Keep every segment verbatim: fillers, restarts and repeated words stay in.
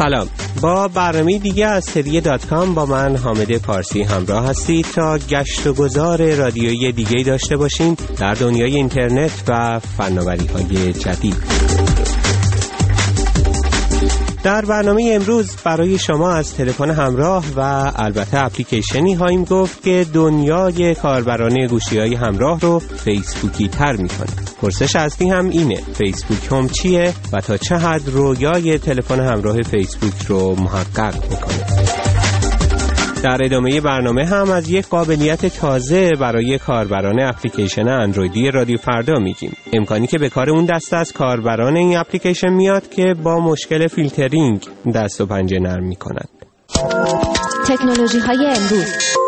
سلام، با برنامه دیگه از سری دات کام با من حامد پارسی همراه هستید تا گشت و گذار رادیویی دیگه داشته باشیم در دنیای اینترنت و فناوری‌های جدید. در برنامه امروز برای شما از تلفن همراه و البته اپلیکیشنی خواهیم گفت که دنیای کاربران گوشی‌های همراه رو فیسبوکی تر می‌کنه. پرسش اصلی هم اینه: فیسبوک هم چیه و تا چه حد رویای تلفن همراه فیسبوک رو محقق می‌کنه؟ در ادامه برنامه هم از یک قابلیت تازه برای کاربران اپلیکیشن اندرویدی رادیو فردا میگیم. امکانی که به کار اون دسته از کاربران این اپلیکیشن میاد که با مشکل فیلترینگ دست و پنجه نرم میکنند. تکنولوژی های امروز.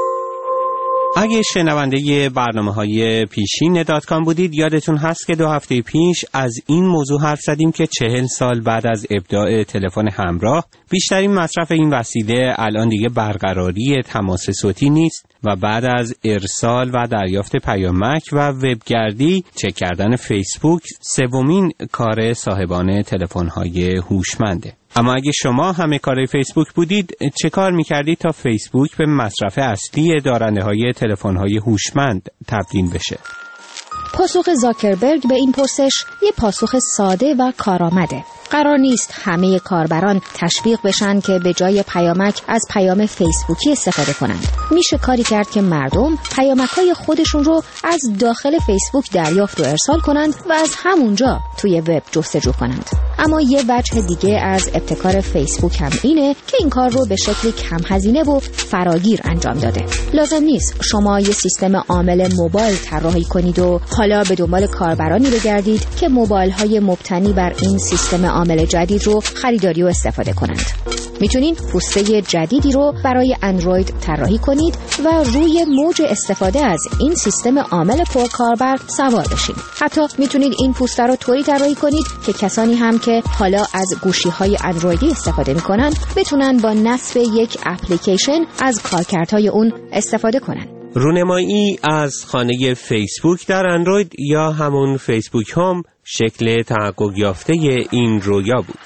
اگه شنونده برنامه‌های پیشین دات کام بودید یادتون هست که دو هفته پیش از این موضوع حرف زدیم که چهل سال بعد از ابداع تلفن همراه بیشترین مصرف این وسیله الان دیگه برقراری تماس صوتی نیست و بعد از ارسال و دریافت پیامک و وبگردی چک کردن فیسبوک سومین کار صاحبان تلفن‌های هوشمنده. اما اگه شما همه کار فیسبوک بودید چه کار میکردید تا فیسبوک به مصرف اصلی دارنده های تلفن های هوشمند تبدیل بشه؟ پاسخ زاکربرگ به این پرسش یه پاسخ ساده و کارآمده. قرار نیست همه کاربران تشویق بشن که به جای پیامک از پیام فیسبوکی استفاده کنند. میشه کاری کرد که مردم پیامک‌های خودشون رو از داخل فیسبوک دریافت و ارسال کنند و از همونجا توی وب جستجو کنند. اما یه وجه دیگه از ابتکار فیسبوک هم اینه که این کار رو به شکلی کم هزینه و فراگیر انجام داده. لازم نیست شما یه سیستم عامل موبایل طراحی کنید و حالا به دنبال کاربرانی بگردید که موبایل‌های مبتنی بر این سیستم عامل جدید رو خریداری و استفاده کنند. میتونید پوسته جدیدی رو برای اندروید طراحی کنید و روی موج استفاده از این سیستم عامل پرکاربر سوار بشید. حتی میتونید این پوسته رو طوری طراحی کنید که کسانی هم که حالا از گوشی‌های اندرویدی استفاده میکنن بتونن با نصب یک اپلیکیشن از کارکردهای اون استفاده کنن. رونمایی از خانه فیسبوک در اندروید یا همون فیسبوک هوم شکل تحقق یافته این رویا بود.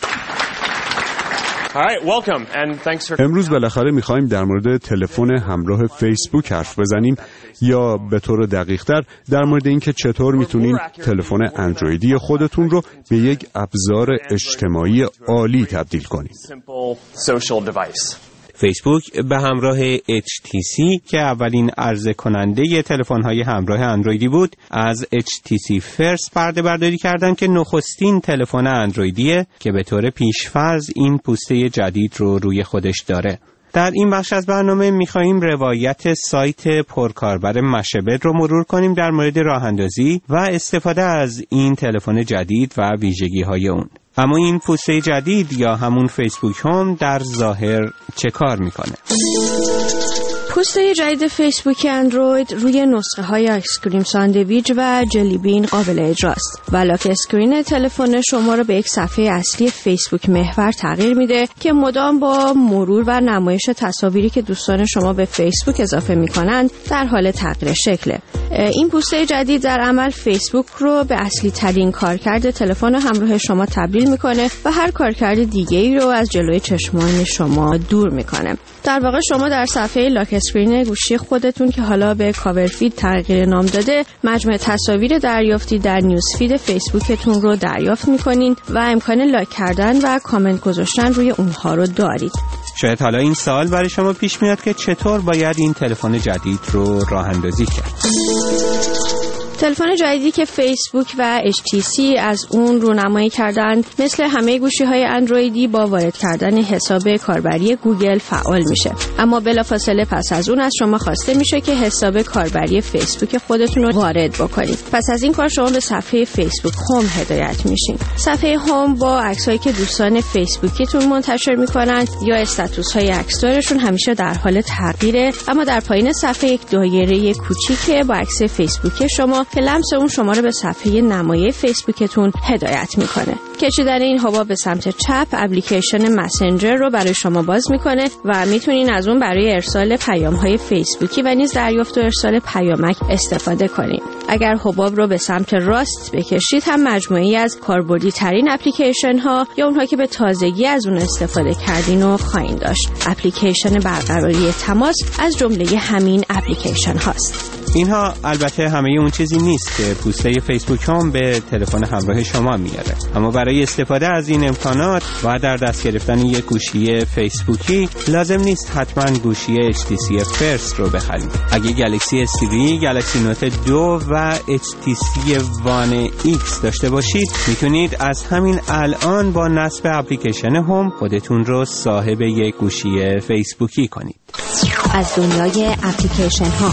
امروز بالاخره می‌خوایم در مورد تلفن همراه فیسبوک حرف بزنیم یا به طور دقیق‌تر در مورد اینکه چطور میتونین تلفن اندرویدی خودتون رو به یک ابزار اجتماعی عالی تبدیل کنید. فیسبوک به همراه اچ تی سی که اولین عرضه کننده تلفن‌های همراه اندرویدی بود از اچ تی سی فرست پرده برداری کردن که نخستین تلفن اندرویدیه که به طور پیش‌فرض این پوسته جدید رو روی خودش داره. در این بخش از برنامه می‌خواهیم روایت سایت پرکاربر مشبل رو مرور کنیم در مورد راه‌اندازی و استفاده از این تلفن جدید و ویژگی‌های اون. اما این پوسته جدید یا همون فیسبوک هوم در ظاهر چه کار میکنه؟ پوسته جدید فیسبوک اندروید روی نسخه های آیسکریم ساندویچ و جلی بین قابل اجراست و لاک اسکرین تلفن شما رو به یک صفحه اصلی فیسبوک محور تغییر میده که مدام با مرور و نمایش تصاویری که دوستان شما به فیسبوک اضافه میکنند در حال تغییر شکله. این پوسته جدید در عمل فیسبوک رو به اصلی ترین کارکرد تلفن همراه شما تبدیل میکنه و هر کارکرد دیگه‌ای رو از جلوی چشمان شما دور میکنه. در واقع شما در صفحه لاک اسکرین گوشی خودتون که حالا به کاورفید تغییر نام داده مجموعه تصاویر دریافتی در نیوز فید فیسبوکتون رو دریافت میکنین و امکان لاک کردن و کامنت گذاشتن روی اونها رو دارید. شاید حالا این سوال برای شما پیش میاد که چطور باید این تلفن جدید رو راه اندازی کرد؟ تلفن جدیدی که فیسبوک و اچ تی سی از اون رونمایی کردند مثل همه گوشی‌های اندرویدی با وارد کردن حساب کاربری گوگل فعال میشه. اما بلافاصله پس از اون از شما خواسته میشه که حساب کاربری فیسبوک خودتون رو وارد بکنید. پس از این کار شما به صفحه فیسبوک هوم هدایت میشین. صفحه هوم با عکسایی که دوستان فیسبوکیتون منتشر میکنن یا استاتوس‌های عکسدارشون همیشه در حال تغییره، اما در پایین صفحه یک دایره کوچیکه با عکس فیسبوک شما که لمس اون شما رو به صفحه نمایی فیسبوکتون هدایت میکنه. کشیدن این حباب به سمت چپ اپلیکیشن مسنجر رو برای شما باز میکنه و میتونین از اون برای ارسال پیام‌های فیسبوکی و نیز دریافت و ارسال پیامک استفاده کنین. اگر حباب رو به سمت راست بکشید هم مجموعه‌ای از کاربردی ترین اپلیکیشن ها یا اونها که به تازگی از اون استفاده کردین رو خواهید داشت. اپلیکیشن برقراری تماس از جمله همین اپلیکیشن هاست. اینها البته همه اون چیزی نیست که پوسته فیسبوک هم به تلفن همراه شما میاره، اما برای استفاده از این امکانات و در دست گرفتن یک گوشی فیسبوکی لازم نیست حتما گوشی اچ تی سی فرست رو بخرید. اگه گلکسی اس سه، گلکسی نوت دو و اچ تی سی وان ایکس داشته باشید میتونید از همین الان با نصب اپلیکیشن هم خودتون رو صاحب یک گوشی فیسبوکی کنید. از دنیای اپلیکیشن ها.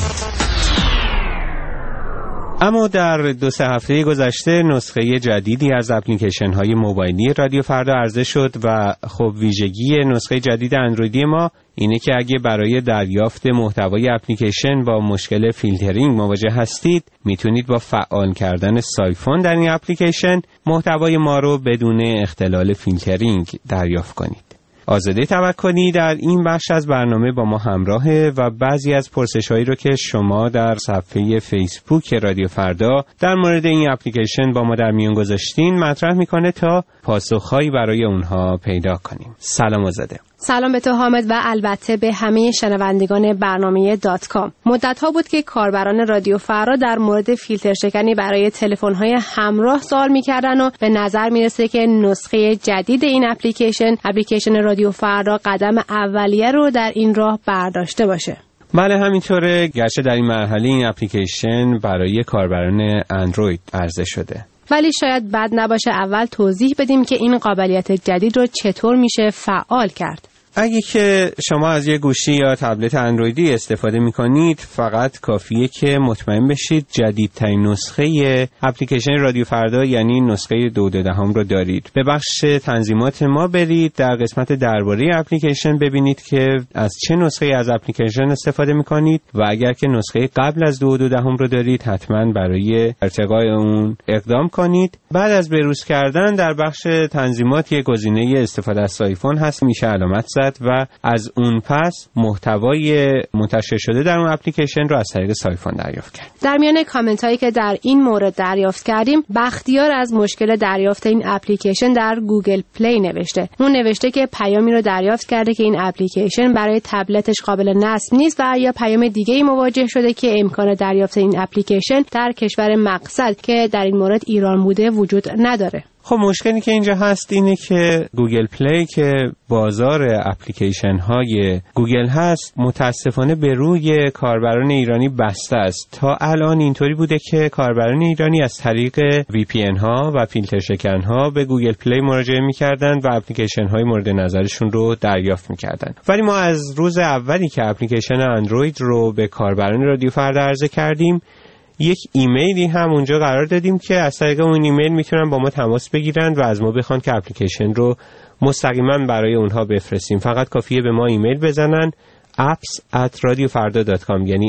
اما در دو سه هفته گذشته نسخه جدیدی از اپلیکیشن های موبایلی رادیو فردا عرضه شد و خب ویژگی نسخه جدید اندرویدی ما اینه که اگه برای دریافت محتوای اپلیکیشن با مشکل فیلترینگ مواجه هستید میتونید با فعال کردن سایفون در این اپلیکیشن محتوای ما رو بدون اختلال فیلترینگ دریافت کنید. آزاده توکلی در این بخش از برنامه با ما همراهه و بعضی از پرسش‌هایی رو که شما در صفحه فیسبوک رادیو فردا در مورد این اپلیکیشن با ما در میون گذاشتین مطرح میکنه تا پاسخهایی برای اونها پیدا کنیم. سلام آزاده. سلام به تو حامد و البته به همه شنوندگان برنامه دات کام. مدت‌ها بود که کاربران رادیو فردا در مورد فیلتر شکنی برای تلفن‌های همراه سوال می‌کردن و به نظر می‌رسه که نسخه جدید این اپلیکیشن، اپلیکیشن رادیو فردا قدم اولیه رو در این راه برداشته باشه. بله همینطوره، گرچه در این مرحله این اپلیکیشن برای کاربران اندروید عرضه شده. ولی شاید بد نباشه اول توضیح بدیم که این قابلیت جدید رو چطور میشه فعال کرد. اگه که شما از یه گوشی یا تبلت اندرویدی استفاده میکنید فقط کافیه که مطمئن بشید جدیدترین نسخه اپلیکیشن رادیو فردا یعنی نسخه دو دهم رو دارید. به بخش تنظیمات ما برید، در قسمت درباره اپلیکیشن ببینید که از چه نسخه از اپلیکیشن استفاده میکنید و اگر که نسخه قبل از دو دهم رو دارید حتما برای ارتقای اون اقدام کنید. بعد از بروز کردن در بخش تنظیمات یک گزینه استفاده از آیفون هست، میشه علامت زد و از اون پس محتوای منتشر شده در اون اپلیکیشن رو از طریق سایفون دریافت کرد. در میان کامنت هایی که در این مورد دریافت کردیم، بختیار از مشکل دریافت این اپلیکیشن در گوگل پلی نوشته. اون نوشته که پیامی رو دریافت کرده که این اپلیکیشن برای تبلتش قابل نصب نیست و یا پیام دیگه‌ای مواجه شده که امکان دریافت این اپلیکیشن در کشور مقصد که در این مورد ایران بوده وجود نداره. خب مشکلی که اینجا هست اینه که گوگل پلی که بازار اپلیکیشن های گوگل هست متاسفانه به روی کاربران ایرانی بسته است. تا الان اینطوری بوده که کاربران ایرانی از طریق وی پی ان ها و فیلتر شکن ها به گوگل پلی مراجعه می‌کردند و اپلیکیشن های مورد نظرشون رو دریافت می‌کردند. ولی ما از روز اولی که اپلیکیشن اندروید رو به کاربران رادیو فردا عرضه کردیم یک ایمیلی هم اونجا قرار دادیم که از طریق اون ایمیل میتونن با ما تماس بگیرن و از ما بخوان که اپلیکیشن رو مستقیما برای اونها بفرستیم. فقط کافیه به ما ایمیل بزنن apps at radiofarda dot com یعنی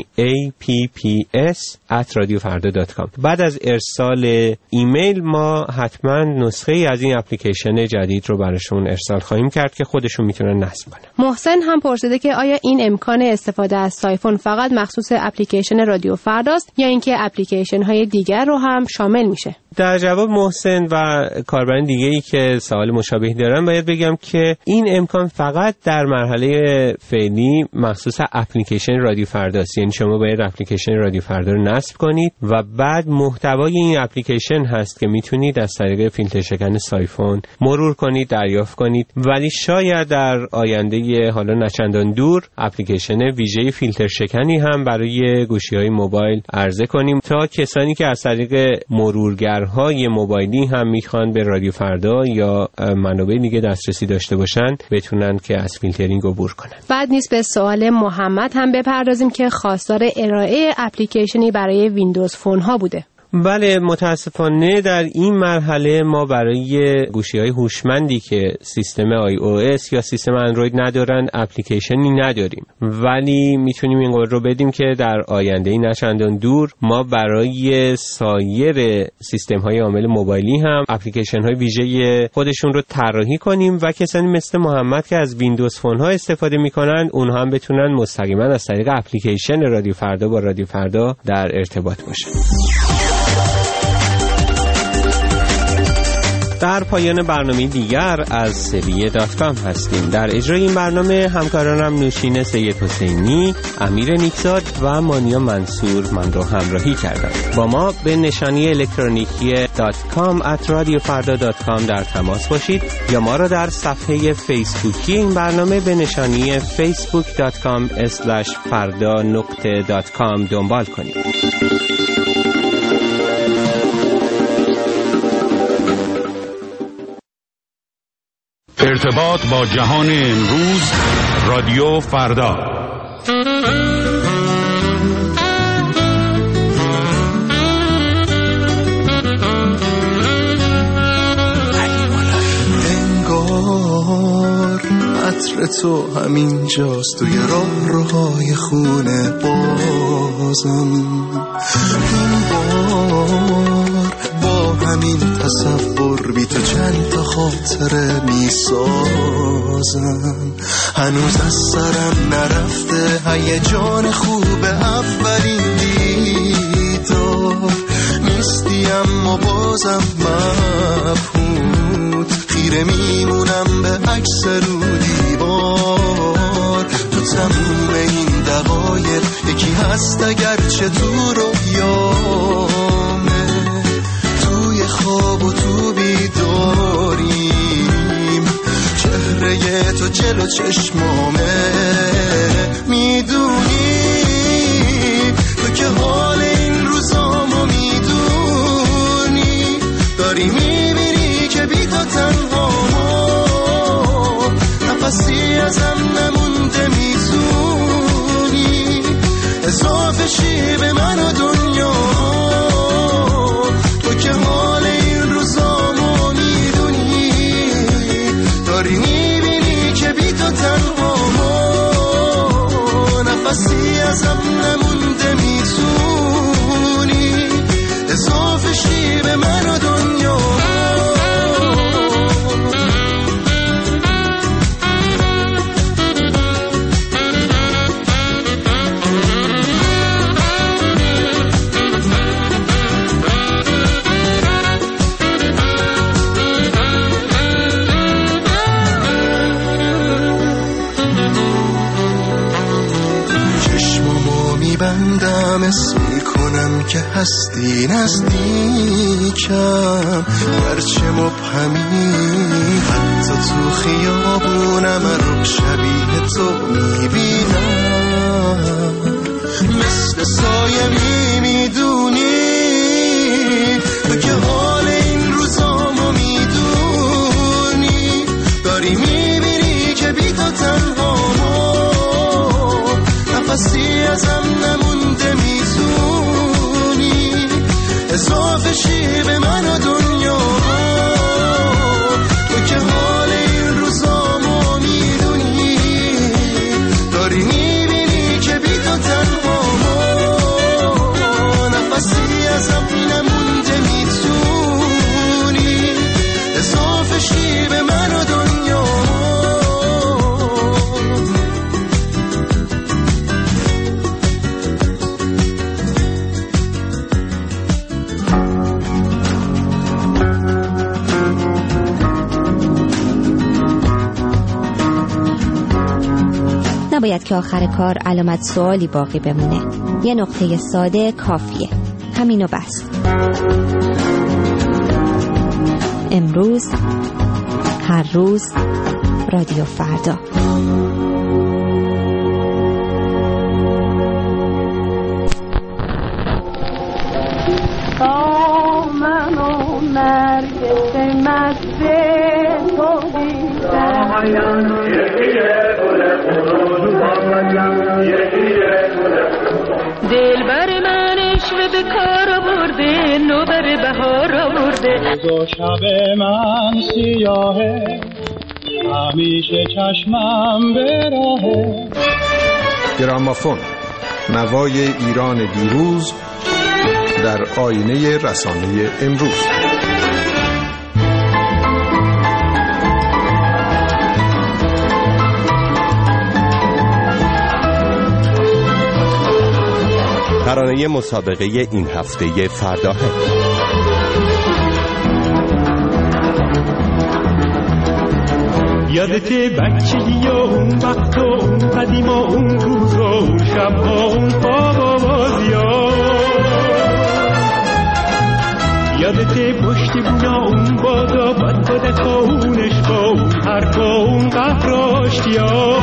apps at radiofarda dot com. بعد از ارسال ایمیل ما حتما نسخه ای از این اپلیکیشن جدید رو براشون ارسال خواهیم کرد که خودشون میتونن نصب کنن. محسن هم پرسیده که آیا این امکان استفاده از سایفون فقط مخصوص اپلیکیشن رادیو فرداست یا اینکه اپلیکیشن های دیگر رو هم شامل میشه؟ در جواب محسن و کاربران دیگه‌ای که سوال مشابهی دارن باید بگم که این امکان فقط در مرحله فعلی مخصوص اپلیکیشن رادیو فرداست. یعنی شما باید اپلیکیشن رادیو فردا رو نصب کنید و بعد محتوای این اپلیکیشن هست که میتونید از طریق فیلتر شکن سایفون مرور کنید، دریافت کنید. ولی شاید در آینده حالا نچندان دور اپلیکیشن ویژه فیلتر شکنی هم برای گوشی‌های موبایل عرضه کنیم تا کسانی که از طریق مرورگرهای موبایلی هم میخوان به رادیو فردا یا منابع دیگه دسترسی داشته باشن بتونن که از فیلترینگ عبور کنن. بعد نیست به سوال محمد هم بپردازیم که خواستار ارائه اپلیکیشنی برای ویندوز فون ها بوده. بله، متاسفانه در این مرحله ما برای گوشی‌های هوشمندی که سیستم آی او اس یا سیستم اندروید ندارن اپلیکیشنی نداریم، ولی میتونیم این قول رو بدیم که در آینده نه چندان دور ما برای سایر سیستم‌های عامل موبایلی هم اپلیکیشن‌های ویژه خودشون رو طراحی کنیم و کسانی مثل محمد که از ویندوز فون‌ها استفاده می‌کنن اونها هم بتونن مستقیما از طریق اپلیکیشن رادیو فردا با رادیو فردا در ارتباط باشن. در پایان برنامه دیگر از سویه دات کام هستیم. در اجرای این برنامه همکارانم نوشین سید حسینی، امیر نیکزاد و مانیا منصور من رو همراهی کردند. با ما به نشانی الکترونیکی .com at radiofarda dot com در تماس باشید یا ما را در صفحه فیسبوکی این برنامه به نشانی facebook dot com slash farda dot com دنبال کنید. ارتباط با جهان امروز، رادیو فردا. انگار عطر تو همین جاست توی راه روهای خونه بازم، این بار با همین تصور بی تو چند تا خاطره می سازم. هنوز از سرم نرفته هیجان خوب اولین دیدار، نیستی اما بازم مبهوت، خیره میمونم به عکس رو دیوار. تو تموم این دقایق یکی هست اگرچه تو رویامه، توی خواب و تو بیداریم، چهره تو جلو چشمامه. میدونی تو که حال این روزامو میدونی، داری میبینی که بی تو تنهامو، نفسی ازم نمونده میزونی، اضافه شی به من و دنیا. تو که حال این روزامو میدونی، داری میبینی که بی تو تنهامو، نفسی ازم نمونده میزونی، اضافه شی به من و دنیا. بندم اسم میکنم که هستی نزدیکم، گرچه مبهمی حتی تو خیابونم رو شبیه تو میبینم، مثل سایه میمیدونی، تو که حال این روزامو میدونی، داری میبینی که بی تو تنهامو، نفسی ازم نمونده میزونی، اضافه شی به من و دنیا. تو که حال این روزامو میدونی، داری میبینی که بی تو تنهامو، نفسی ازم نمونده میزونی، اضافه شی به من و دنیا. نباید که آخر کار علامت سوالی باقی بمونه. یه نقطه ساده کافیه، همینو بس. امروز، هر روز، رادیو فردا. من و نرگس مزه تو دیدم، دل بر من عشق شده کار آورده نوبر بهار آورده. روز و شب من سیاهه همیشه چشمم به راهه. گرامافون، نوای ایران دیروز در آینه رسانه امروز. ترانه مسابقه این هفته فرداهنگ. یادته بچگی و اون وقت و اون قدیم و اون روز و اون شب و اون خواب و بازیا. یادته پشت بونا اون بادا بد بدک و اون عشق و اون حرف و اون قهر و اشتیا.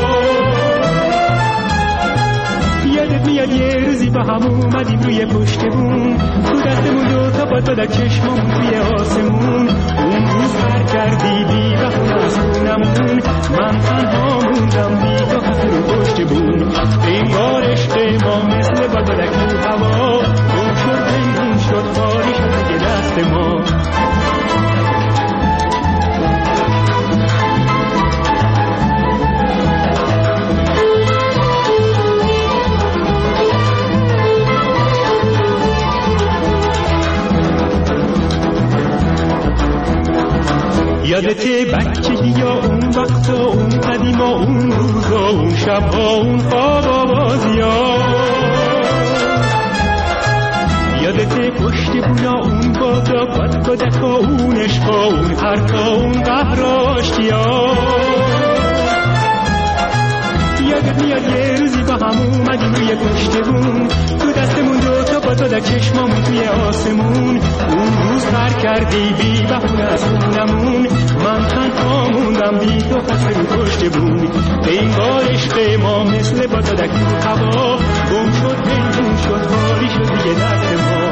یادت میاد یه روزی با هم اومدیم روی پشت بون، تو دستمون دو تا باد بدک چشممون توی آسمون. اون روز هر کردی بی بهونه از خونمون، من تنها موندم بی تو خط رو پشت بون. انگار عشق ما مثل باد بدک تو هوا، گم شد پنهون شد خالی شد دیگه دست ما. یادته بچگی یا اون وقت و اون قدیم و اون روز و اون شب و اون خواب و بازیا. یادته پشت بونا اون بادا بد بدک و اون عشق و اون حرف و اون قهر و اشتیا. یادت میاد یه روزی با هم اومدیم روی پشت بون، تو دستمون دو تا باد بدک چشممون توی آسمون. اون روز پر کردی بی بهونه از خونمون، من تنها موندم بی تو خسته رو پشت بون. انگار عشق ما مثل باد بدک تو هوا، گم شد پنهون شد خالی شد دیگه دست ما.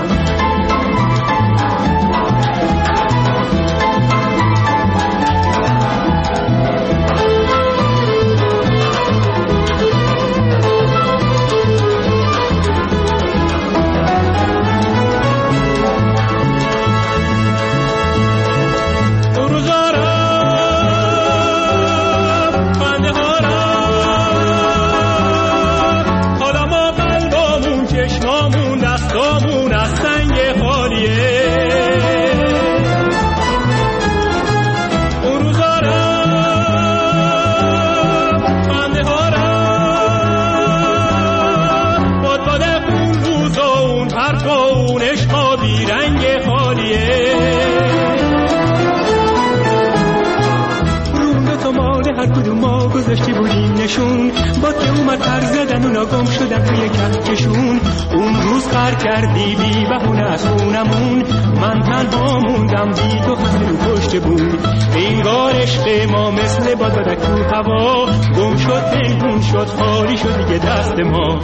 گذاشتی بودیم نشون، با که اومد پر زدن اونا گم شدن توی کهکشون. اون روز پر کردی بی بهونه از خونمون، من تنها موندم بی تو خسته رو پشت بون. انگار عشق ما مثل باد بدک تو هوا، گم شد پنهون شد خالی شد دیگه دست ما.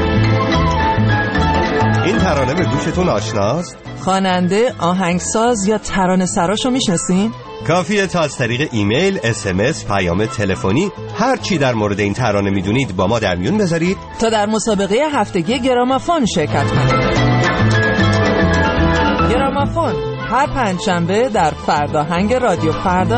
این ترانه به گوشتون آشناست؟ خواننده، آهنگساز یا ترانه سراشو میشناسین؟ کافیه تا از طریق ایمیل، اس ام اس، پیام تلفنی هر چی در مورد این ترانه میدونید با ما در میون بذارید تا در مسابقه هفتگی گرامافون شرکت کنید. گرامافون هر پنجشنبه در فرداهنگ رادیو فردا.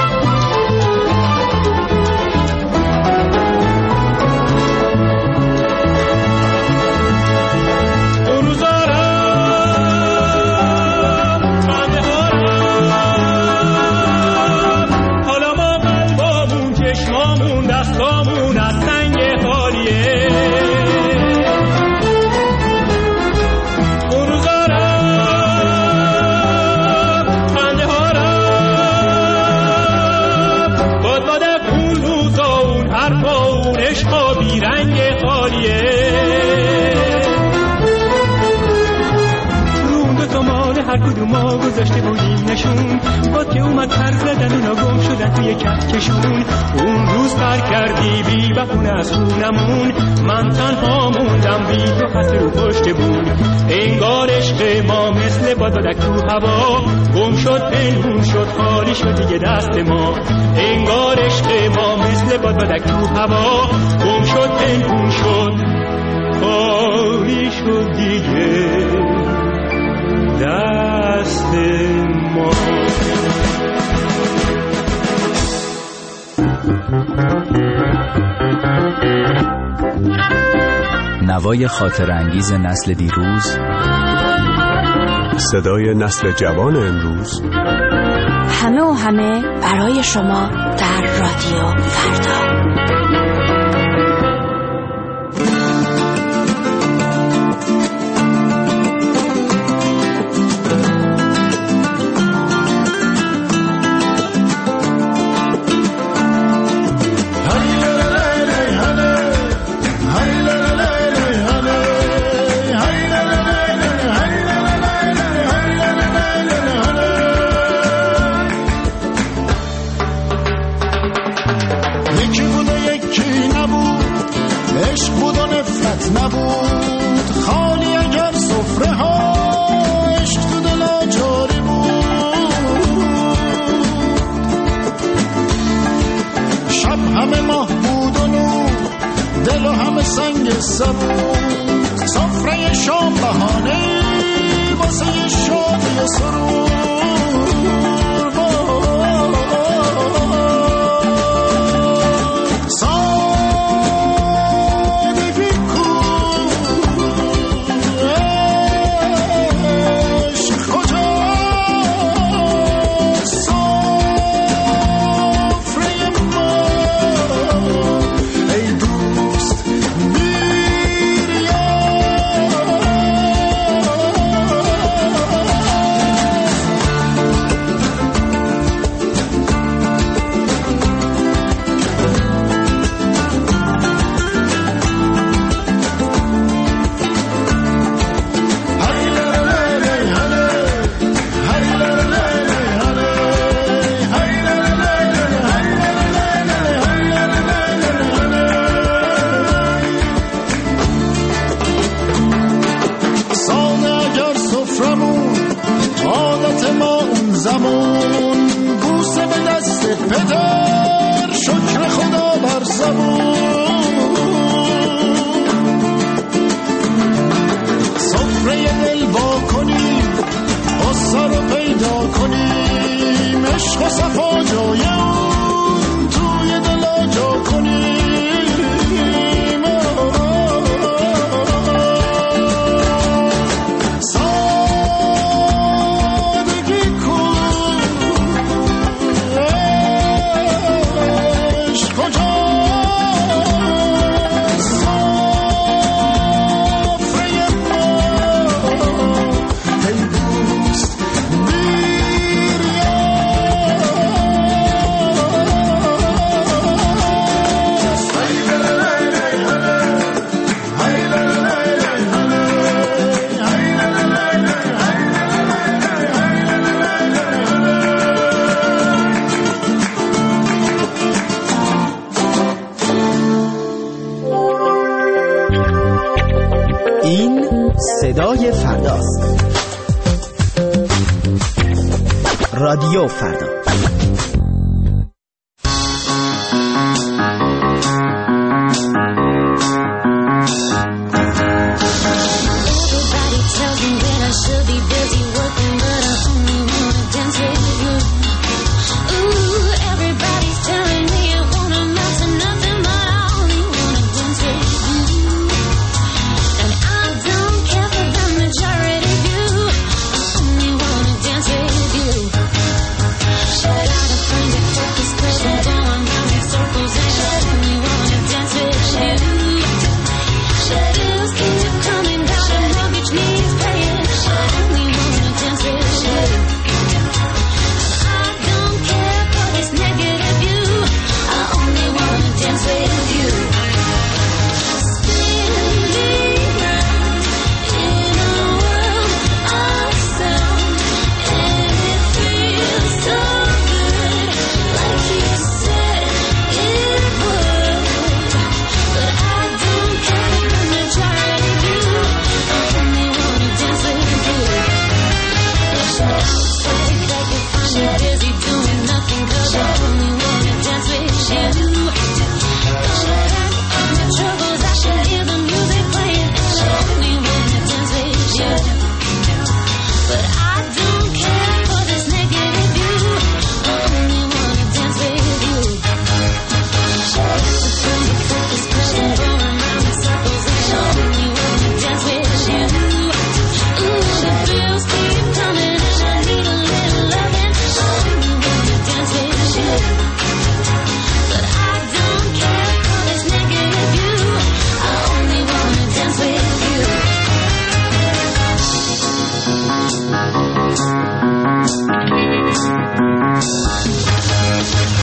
ما گذاشته بودیم نشون، با که اومد پر زدن اونا گم شدن توی کهکشون. اون روز پر کردی بی بهونه از خونمون، من تنها موندم بی تو خسته رو پشت بون. انگار عشق ما مثل باد بدک تو هوا، گم شد پنهون شد خالی شد دیگه دست ما. انگار عشق ما مثل باد بدک تو هوا، گم شد پنهون شد خالی شد دیگه دست ما. نوای خاطر انگیز نسل دیروز، صدای نسل جوان امروز، همه و همه برای شما در رادیو فردا. نبود خالی اگر سفره ها عشق تو دلا جاری بود. شب همه ماه بود و نور، دل و همه سنگ سبود. سفره شام بهانه واسه شادی و سرور. صدای فرداست. رادیو فردا.